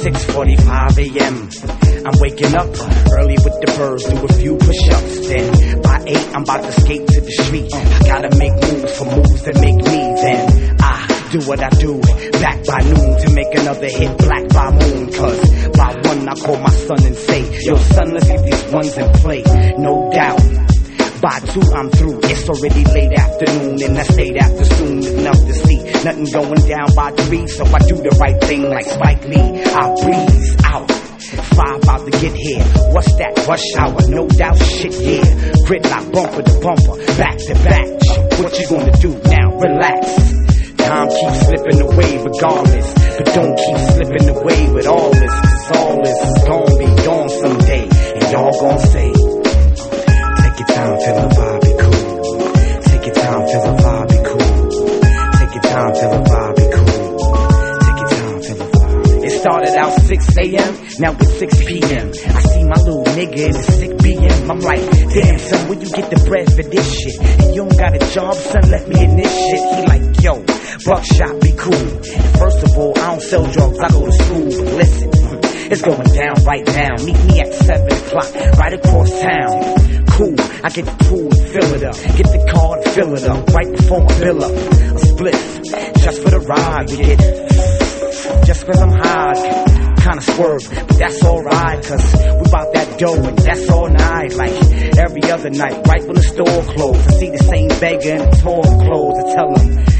6:45 a.m. I'm waking up early with the birds, do a few push-ups. Then by 8, I'm about to skate to the street. I gotta make moves for moves that make me. Then I do what I do, back by noon to make another hit, black by moon. Cause by 1, I call my son and say, yo son, let's get these ones in play. No doubt. By 2, I'm through. It's already late afternoon, and I stayed after soon enough to see nothing going down by 3. So I do the right thing like Spike Lee. I breeze out. 5 about to get here. What's that? Rush hour, no doubt. Shit, yeah. Gridlock, bumper to bumper, back to back. What you gonna do now? Relax. Time keeps slipping away regardless, but don't keep slipping away with all this. Cause all this is gonna be gone someday, and y'all gonna say, take your time, feel the vibe be cool. Take your time, feel the vibe be cool. Take your time, feel the vibe be cool. Take your time, feel the vibe. It started out 6 a.m., now it's 6 p.m. I see my little nigga in his sick BM. I'm like, damn son, where you get the bread for this shit? And you don't got a job, son, let me in this shit. He like, yo, buckshot be cool. And first of all, I don't sell drugs, I go to school. But listen, it's going down right now. Meet me at 7 o'clock, right across town. Cool, I get the pool and fill it up. Get the car and fill it up, right before I fill up. A split, just for the ride. We get, just cause I'm high. Kinda swerve, but that's alright. Cause we bout that dough and that's all night. Like every other night, right when the store closed, I see the same beggar in the torn clothes. I tell him,